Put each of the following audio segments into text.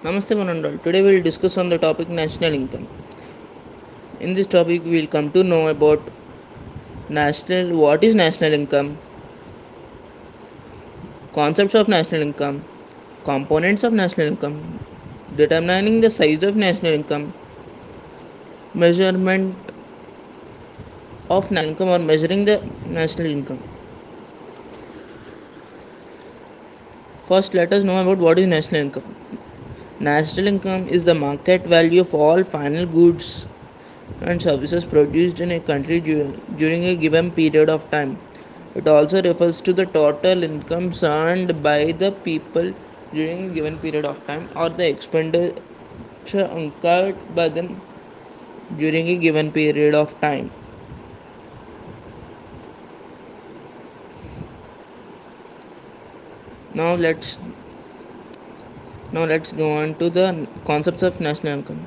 Namaste one and all. Today we will discuss on the topic national income. In this topic we will come to know about what is national income, concepts of national income, components of national income, determining the size of national income, measurement of national income or measuring the national income. First let us know about what is national income. National income is the market value of all final goods and services produced in a country during a given period of time. It also refers to the total income earned by the people during a given period of time or the expenditure incurred by them during a given period of time. Now let's now let's go on to the concepts of national income.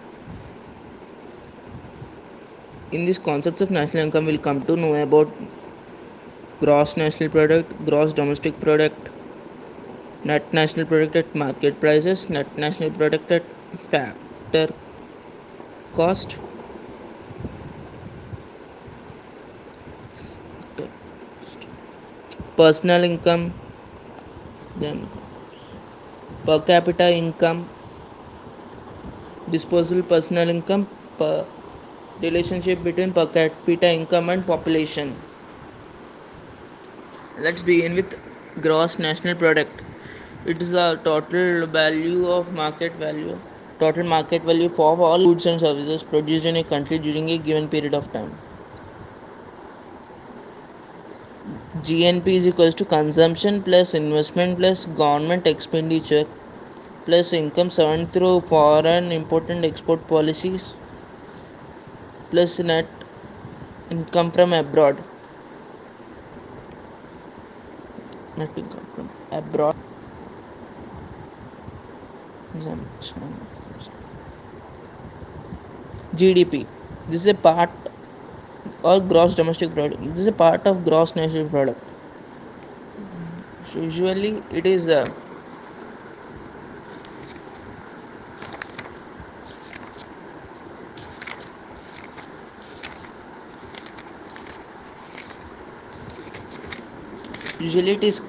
In these concepts of national income, we'll come to know about gross national product, gross domestic product, net national product at market prices, net national product at factor cost, personal income, then per capita income, disposable personal income, per relationship between per capita income and population. Let's begin with gross national product. It is the total market value for all goods and services produced in a country during a given period of time. GNP is equals to consumption plus investment plus government expenditure plus income earned through foreign import and export policies plus net income from abroad. Net income from abroad. GDP. This is a part or gross domestic product. This is a part of gross national product. So usually it is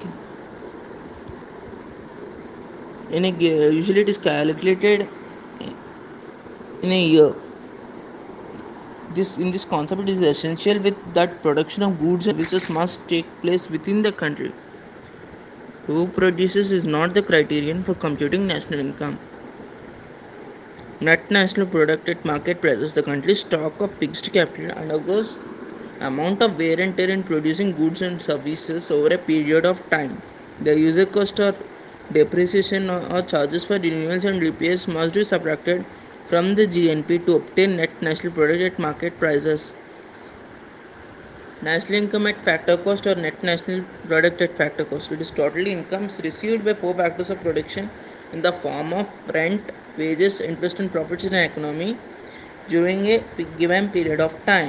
usually it is calculated in a year. This concept it is essential with that production of goods and services must take place within the country. Who produces is not the criterion for computing national income. Net national product at market prices, the country's stock of fixed capital undergoes amount of wear and tear in producing goods and services over a period of time. The user cost or depreciation or charges for renewals and repairs must be subtracted from the GNP to obtain net national product at market prices. National income at factor cost or net national product at factor cost. It is total incomes received by four factors of production in the form of rent, wages, interest, and profits in an economy during a given period of time.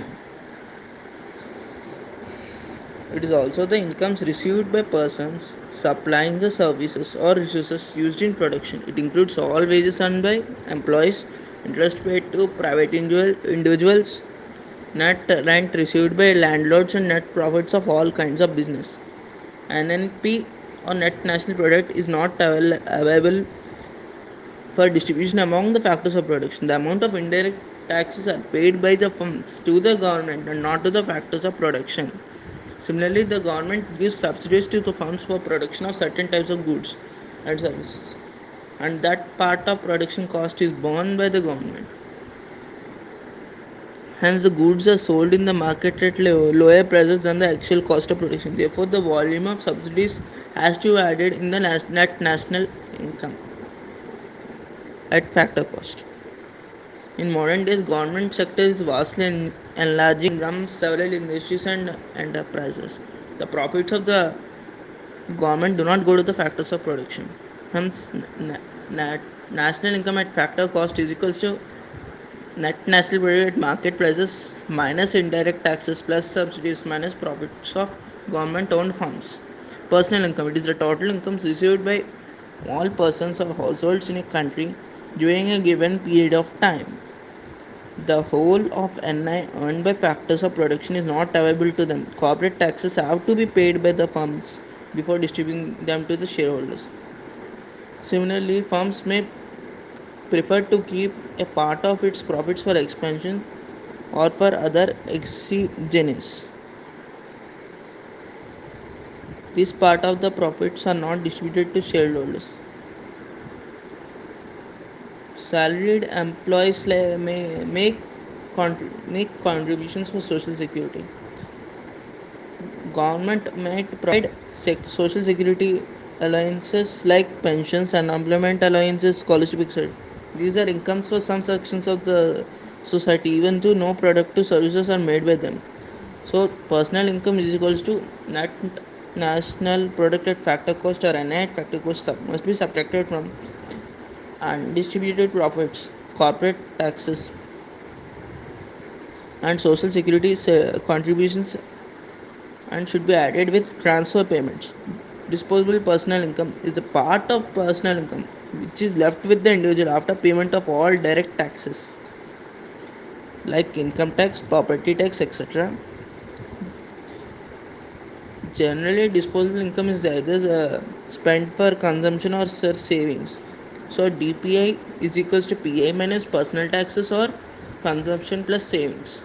It is also the incomes received by persons supplying the services or resources used in production. It includes all wages earned by employees, interest paid to private individuals, net rent received by landlords, and net profits of all kinds of business. NNP or net national product is not available for distribution among the factors of production. The amount of indirect taxes are paid by the firms to the government and not to the factors of production. Similarly, the government gives subsidies to the firms for production of certain types of goods and services, and that part of production cost is borne by the government. Hence, the goods are sold in the market at lower prices than the actual cost of production. Therefore, the volume of subsidies has to be added in the net national income at factor cost. In modern days, government sector is vastly enlarging from several industries and enterprises. The profits of the government do not go to the factors of production. Hence, national income at factor cost is equals to net national product at market prices minus indirect taxes plus subsidies minus profits of government owned funds. Personal income, it is the total incomes received by all persons or households in a country during a given period of time. The whole of NI earned by factors of production is not available to them. Corporate taxes have to be paid by the firms before distributing them to the shareholders. Similarly, firms may prefer to keep a part of its profits for expansion or for other exogenous. This part of the profits are not distributed to shareholders. Salaried employees may make contributions for social security. Government might provide social security allowances like pensions, unemployment allowances, scholarship, etc. These are incomes for some sections of the society, even though no productive services are made by them. So, personal income is equals to net national product at factor cost or NI at factor cost must be subtracted from undistributed profits, corporate taxes, and social security contributions, and should be added with transfer payments. Disposable personal income is a part of personal income which is left with the individual after payment of all direct taxes like income tax, property tax, etc. Generally, disposable income is either spent for consumption or for savings. So, DPI is equals to PI minus personal taxes or consumption plus savings.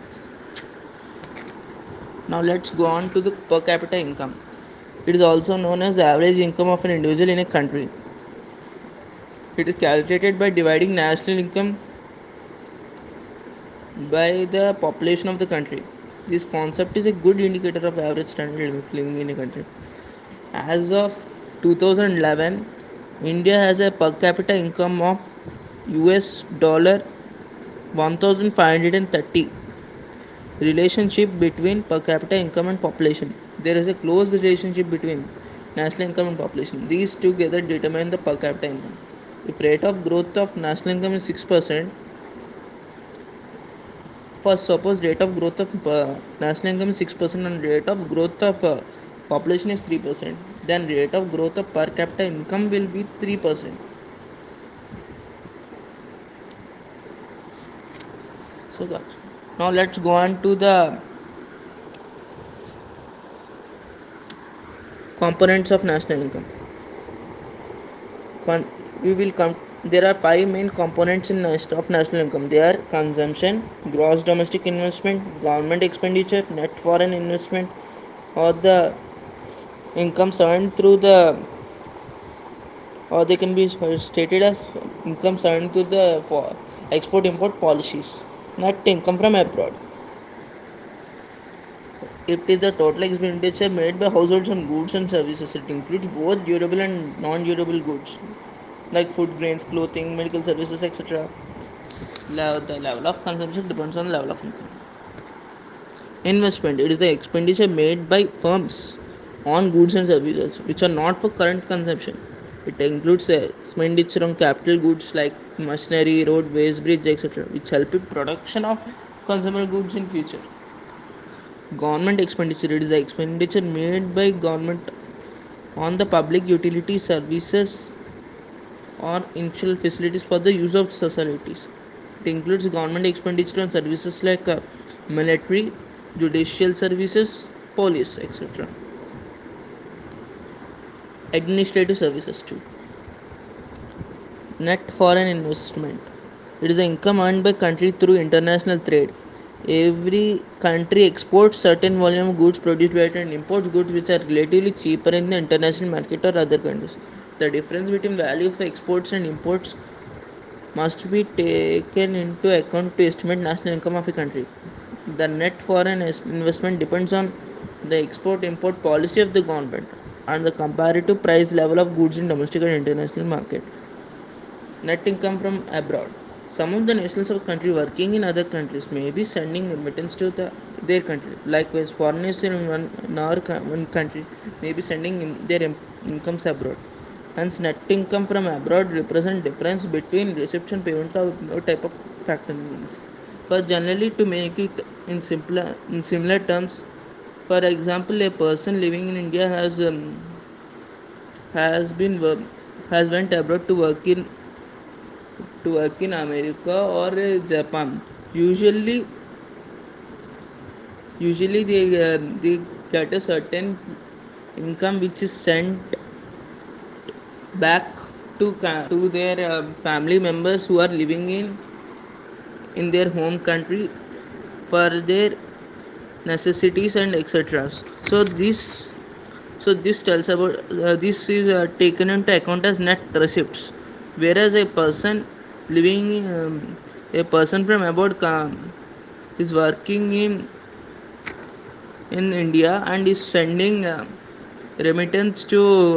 Now, let's go on to the per capita income. It is also known as the average income of an individual in a country. It is calculated by dividing national income by the population of the country. This concept is a good indicator of average standard of living in a country. As of 2011, India has a per capita income of US dollar 1530. Relationship between per capita income and population. There is a close relationship between national income and population. These together determine the per capita income. If rate of growth of national income is 6%, for suppose rate of growth of national income is 6% and rate of growth of population is 3%, then rate of growth of per capita income will be 3%. So that. Now let's go on to the components of national income. We will come. There are five main components of national income. They are consumption, gross domestic investment, government expenditure, net foreign investment, or the incomes earned through the, or they can be stated as incomes earned through the for export import policies. Net income from abroad. It is the total expenditure made by households on goods and services. It includes both durable and non-durable goods like food, grains, clothing, medical services, etc. The level of consumption depends on the level of income. Investment. It is the expenditure made by firms on goods and services which are not for current consumption. It includes expenditure on capital goods like machinery, roadways, bridge, etc., which help in production of consumer goods in future. Government expenditure. It is the expenditure made by government on the public utility services or initial facilities for the use of societies. It includes government expenditure on services like military, judicial services, police, etc. Administrative services too. Net foreign investment. It is the income earned by country through international trade. Every country exports certain volume of goods produced by it and imports goods which are relatively cheaper in the international market or other countries. The difference between value of exports and imports must be taken into account to estimate national income of a country. The net foreign investment depends on the export import policy of the government and the comparative price level of goods in domestic and international market. Net income from abroad. Some of the nationals of a country working in other countries may be sending remittance to their country. Likewise, foreigners in our one country may be sending their incomes abroad. Hence, net income from abroad represent difference between receipt and payment of no type of factor. For generally to make it in similar terms, for example, a person living in India has been has went abroad to work in America or Japan. Usually, usually they get a certain income which is sent back to their family members who are living in their home country for their necessities and etc. So this tells about this is taken into account as net receipts, whereas living a person from abroad is working in India and is sending remittance to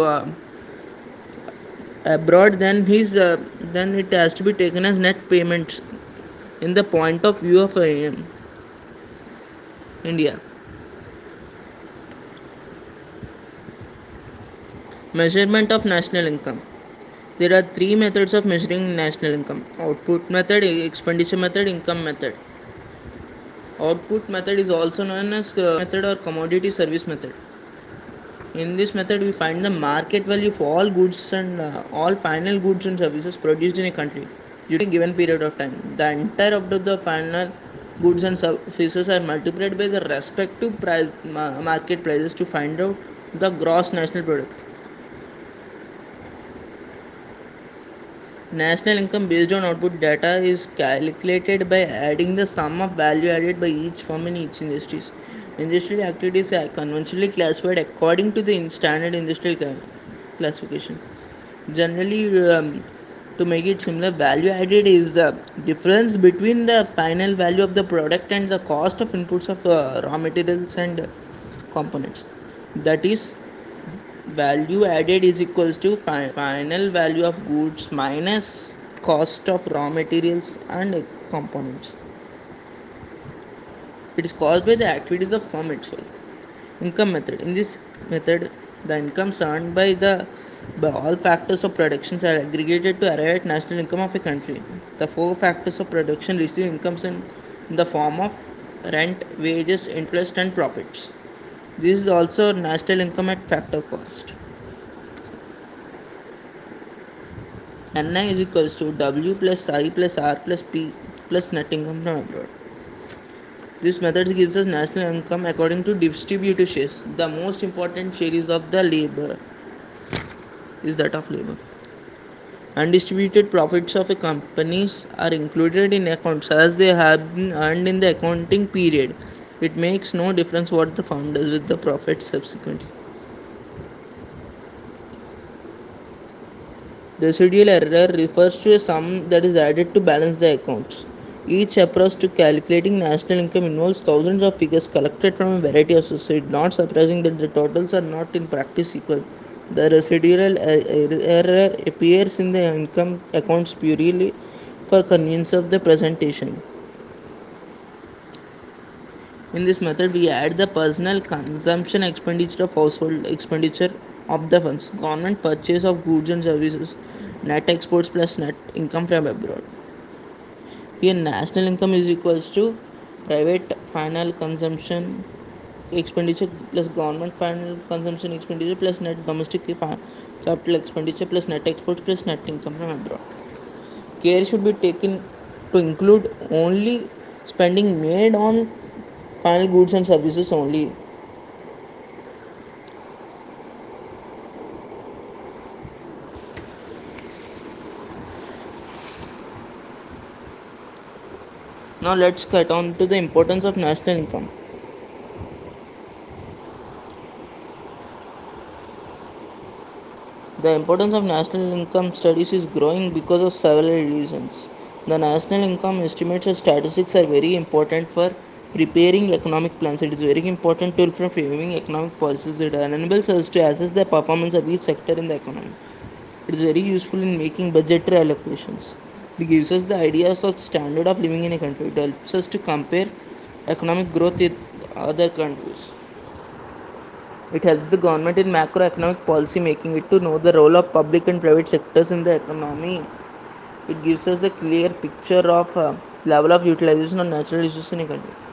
abroad, then it has to be taken as net payments in the point of view of India. Measurement of national income. There are three methods of measuring national income: output method, expenditure method, income method. Output method is also known as method or commodity service method. In this method, we find the market value for all goods and all final goods and services produced in a country during a given period of time. The entire of the final goods and services are multiplied by the respective market prices to find out the gross national product. National income based on output data is calculated by adding the sum of value added by each firm in each industries. Industrial activities are conventionally classified according to the standard industrial classifications. Generally, to make it similar, value added is the difference between the final value of the product and the cost of inputs of raw materials and components. That is, value added is equals to final value of goods minus cost of raw materials and components. It is caused by the activities of firm itself. Income method. In this method, the incomes earned by all factors of production are aggregated to arrive at national income of a country. The four factors of production receive incomes in the form of rent, wages, interest, and profits. This is also national income at factor cost. Ni is equals to W plus I plus R plus P plus net income from abroad. This method gives us national income according to distributive shares. The most important share is of the labor, is that of labor. Undistributed profits of a companies are included in accounts as they have been earned in the accounting period. It makes no difference what the firm does with the profits subsequently. Residual error refers to a sum that is added to balance the accounts. Each approach to calculating national income involves thousands of figures collected from a variety of sources. Not surprising that the totals are not in practice equal. The residual error appears in the income accounts purely for convenience of the presentation. In this method, we add the personal consumption expenditure of household expenditure of the funds, government purchase of goods and services, net exports plus net income from abroad. Here, national income is equals to private final consumption expenditure plus government final consumption expenditure plus net domestic capital expenditure plus net exports plus net income from abroad. Care should be taken to include only spending made on final goods and services only. Now let's get on to the importance of national income. The importance of national income studies is growing because of several reasons. The national income estimates and statistics are very important for preparing economic plans. It is very important tool for framing economic policies. It enables us to assess the performance of each sector in the economy. It is very useful in making budgetary allocations. It gives us the ideas of standard of living in a country. It helps us to compare economic growth with other countries. It helps the government in macroeconomic policy making it to know the role of public and private sectors in the economy. It gives us a clear picture of level of utilization of natural resources in a country.